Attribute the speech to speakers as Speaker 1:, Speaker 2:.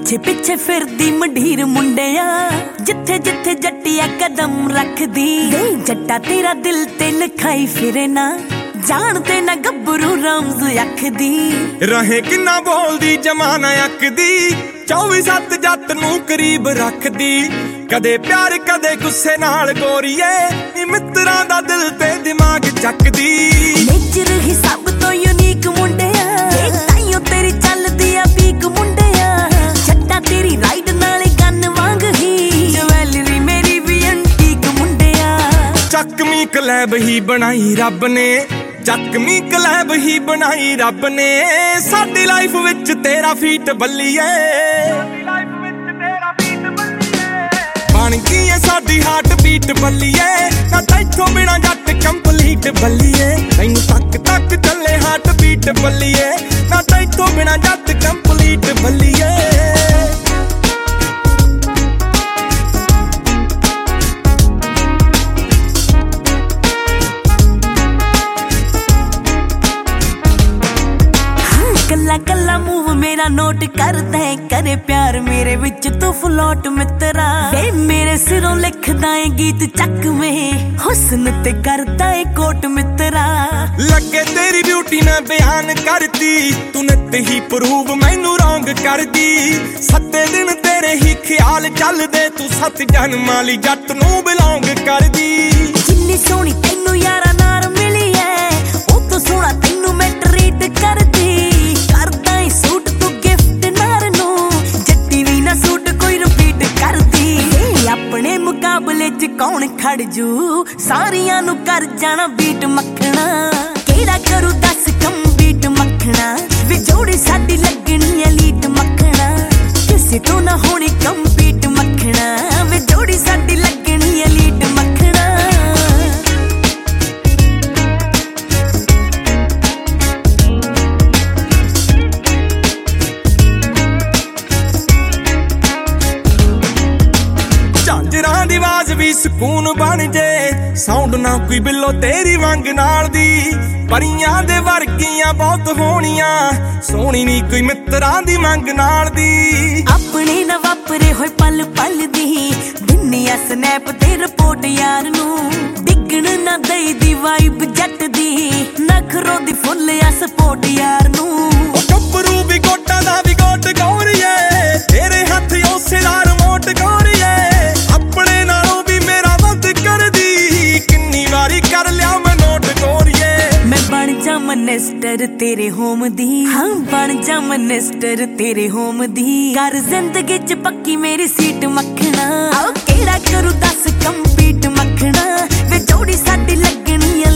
Speaker 1: ਪਿੱਛੇ ਪਿੱਛੇ ਫਿਰਦੀ ਮੰਢੀਰ ਮੁੰਡਿਆ, ਜਿੱਥੇ ਜਿੱਥੇ ਜੱਟੀਆ ਕਦਮ ਰੱਖਦੀ। ਜੱਟਾ ਤੇਰਾ ਦਿਲ ਤੇ ਲਿਖਾਈ ਫਿਰੇ ਨਾ, ਜਾਣਦੇ ਨਾ ਗੱਭਰੂ ਰਮਜ਼ ਅੱਖਦੀ।
Speaker 2: ਰਹੇ ਕਿੰਨਾ ਬੋਲਦੀ ਜਮਾਨਾ ਅੱਕਦੀ, 24/7 ਜੱਟ ਨੂੰ ਕਰੀਬ ਰੱਖਦੀ। ਕਦੇ ਪਿਆਰ ਕਦੇ ਗੁੱਸੇ ਨਾਲ ਗੋਰੀਏ, ਨੀ ਮਿੱਤਰਾਂ ਦਾ ਦਿਲ ਤੇ ਦਿਮਾਗ ਚੱਕਦੀ।
Speaker 1: ਨੇਚਰ ਹੀ ਸਭ ਤੋਂ ਯੂਨੀਕ ਮੁੰਡਿਆ, ਤਾਈਓ ਤੇਰੀ ਚੱਲਦੀ ਆ ਪੀਕ ਮੁੰਡਿਆ। ਛੱਡਾ ਤੇਰੀ ਰਾਈਡ ਨਾਲੇ ਗੰਨ ਵਾਂਗ ਹੀ, ਜਵੈਲਰੀ ਮੇਰੀ ਵੀ ਐਂਟੀਕ ਮੁੰਡਿਆ।
Speaker 2: ਚੱਕਵੀਂ ਕਲੈਬ ਹੀ ਬਣਾਈ ਰੱਬ ਨੇ, ਚੱਕਵੀਂ ਕਲੈਬ ਹੀ ਬਣਾਈ ਰੱਬ ਨੇ। ਸਾਡੀ ਲਾਈਫ ਵਿੱਚ ਤੇਰਾ ਫੀਟ ਬੱਲੀਏ, ਬਣ ਗਈ ਏ ਸਾਡੀ ਹਾਰਟ ਬੀਟ ਬੱਲੀਏ। ਨਾ ਤੈਥੋਂ ਬਿਨਾ ਜੱਟ ਕੰਪਲੀਟ ਬੱਲੀਏ, ਤੈਨੂੰ ਤੱਕ ਤੱਕ ਚੱਲੇ ਹਾਰਟ ਬੀਟ ਬੱਲੀਏ। ਨਾ ਤੈਥੋਂ ਬਿਨਾ ਜੱਟ ਕੰਪਲੀਟ ਬੱਲੀਏ।
Speaker 1: ਕੱਲਾ ਕੱਲਾ ਮੂਵ ਮੇਰਾ ਨੋਟ ਕਰਦਾ ਏ, ਕਰੇ ਪਿਆਰ ਮੇਰੇ ਵਿੱਚ ਤੂੰ ਫਲੋਟ ਮਿੱਤਰਾ। ਵੇ ਮੇਰੇ ਸਿਰੋਂ ਲਿਖਦਾ ਏ ਗੀਤ ਚੱਕਵੇਂ, ਹੁਸਨ ਤੇ ਕਰਦਾ ਏ ਕੋਟ ਮਿੱਤਰਾ।
Speaker 2: ਲੱਗੇ ਤੇਰੀ ਬਿਊਟੀ ਮੈਂ ਬਿਆਨ ਕਰਦੀ, ਤੂੰ ਨਿੱਤ ਹੀ ਪ੍ਰੂਵ ਮੈਨੂੰ ਰੌਂਗ ਕਰਦੀ। 7 ਦਿਨ ਤੇਰੇ ਹੀ ਖਿਆਲ ਚੱਲਦੇ, ਤੂੰ 7 ਜਨਮਾਂ ਲਈ ਜੱਟ ਨੂੰ ਬਿਲੋਂਗ ਕਰਦੀ।
Speaker 1: ਜਿੰਨੀ ਸੋਹਣੀ ਤੈਨੂੰ ਯਾਰਾ ਨਾਰ ਮਿਲੀ ਐ, ਉਹ ਤੋਂ ਸੋਹਣਾ ਤੈਨੂੰ ਮੈਂ ਟਰੀਟ ਕਰਦੀ। ਕਰਦਾ ਏ ਸੂਟ ਤੂੰ ਗਿਫਟ ਨਾਰ ਨੂੰ, ਜੱਟੀ ਵੀ ਨਾ ਸੂਟ ਕੋਈ ਰਿਪੀਟ ਕਰਦੀ। ਆਪਣੇ ਮੁਕਾਬਲੇ ਚ ਕੌਣ ਖੜ ਜੂ, ਸਾਰਿਆਂ ਨੂੰ ਕਰ ਜਾਣਾ ਬੀਟ ਮੱਖਣਾ। ਕਿਹੜਾ ਕਰੂ ਦੱਸ ਕੰਬੀਟ ਮੱਖਣਾ, ਵੇ ਜੋੜੀ ਸਾਡੀ ਲੱਗਣੀ ਐਲੀਟ ਮੱਖਣਾ। ਕਿਸੇ ਤੋਂ ਨਾ ਹੋਣੀ ਕੰਬੀਟ ਮੱਖਣਾ, ਵੇ ਜੋੜੀ ਸਾਡੀ ਲੱਗਣੀ ਐਲੀਟ ਮੱਖਣਾ।
Speaker 2: ਝਾਂਜਰਾਂ ਦੀ ਆਵਾਜ਼ ਵੀ ਸਕੂਨ ਬਣ ਜੇ, ਸਾਊਂਡ ਨਾ ਕੋਈ ਬਿੱਲੋ ਤੇਰੀ ਵੰਗ ਨਾਲ ਦੀ। ਪਰੀਆਂ ਦੇ ਵਰਗੀਆਂ ਬਹੁਤ ਹੋਣੀਆਂ, ਸੋਹਣੀ ਨੀ ਕੋਈ ਮਿੱਤਰਾਂ ਦੀ ਮੰਗ ਨਾਲ ਦੀ।
Speaker 1: ਆਪਣੇ ਨਾ ਵਾਪਰੇ ਹੋਏ ਪਲ ਪਲ ਦੀ, ਦਿੰਨੀ ਆ ਸਨੈਪ ਤੇ ਰਿਪੋਰਟ ਯਾਰ ਨੂੰ। ਡਿੱਗਣ ਨਾ ਦਈ ਦੀ ਵਾਈਬ ਜੱਟ ਦੀ, ਨਖਰੋ ਦੀ ਫੁੱਲ ਆ ਸਪੋਰਟ ਯਾਰ ਨੂੰ।
Speaker 2: ਉਹ ਗੱਭਰੂ ਵੀ ਗੋਟਾਂ ਦਾ ਵੀ ਗੋਟ ਗੌਰੀਏ, ਤੇਰੇ ਹੱਥ ਉਸੇ ਦਾ ਰਿਮੋਟ ਗੌਰੀਏ। ਆਪਣੇ ਨਾਲੋਂ ਵੀ ਮੇਰਾ ਵੱਧ ਕਰਦੀ, ਕਿੰਨੀ ਵਾਰੀ ਕਰ ਲਿਆ ਮੈਂ ਨੋਟ ਗੌਰੀਏ।
Speaker 1: ਮੈਂ ਬਣ ਜਾ ਮਨਿਸਟਰ ਤੇਰੇ ਹੋਮ ਦੀ, ਹਾਂ ਬਣ ਜਾ ਮਨਿਸਟਰ ਤੇਰੇ ਹੋਮ ਦੀ। ਕਰ ਜ਼ਿੰਦਗੀ ਚ ਪੱਕੀ ਮੇਰੀ ਸੀਟ ਮੱਖਣਾ, ਆਓ ਕਿਹੜਾ ਕਰੂ ਦੱਸ ਕੰਪੀਟ ਮੱਖਣਾ। ਵੇ ਜੋੜੀ ਸਾਡੀ ਲੱਗਣੀ